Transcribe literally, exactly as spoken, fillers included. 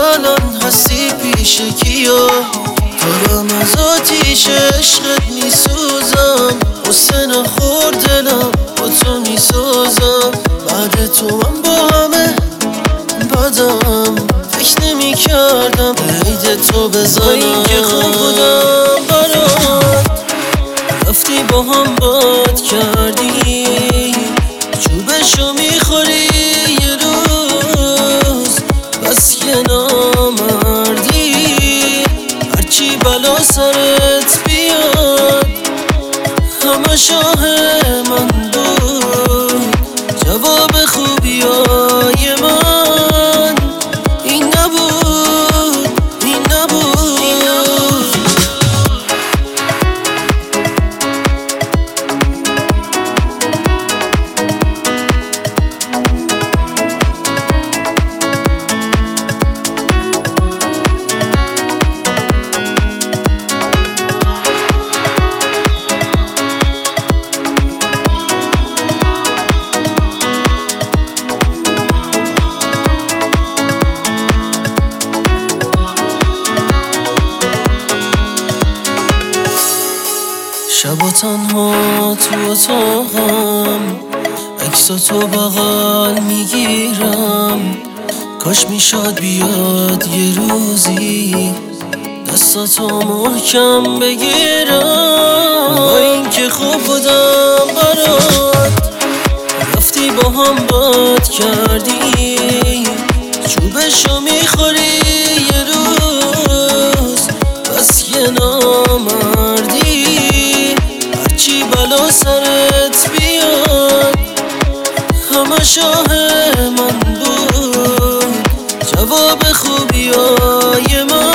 الان هستی پیش کیا؟ دارم از آتیش عشقت میسوزم، غصه نخور دلم با تو میسازم. بعد تو من با همه بدم، فکر نمی کردم عید تو بزنم. با این که خوب بودم برات، رفتی با هم باد کردی، چوبشو میخوری یه روز، بس که نامردی. هرچی بلا سرت بیاد همه شاه من بود، جواب خوبیای من این نبود، این نبود, این نبود. شب تنها تو اتاقم، عکساتو بغل میگیرم. کاش میشد بیاد یه روزی دستاتو محکم بگیرم. با این که خوب بودم برات، رفتی با هم باد کردی، چوبشو میخوری یه روز، بس که نامردی. هرچی بلا سرت بیاد همه شاه من بود، جواب خوبیای من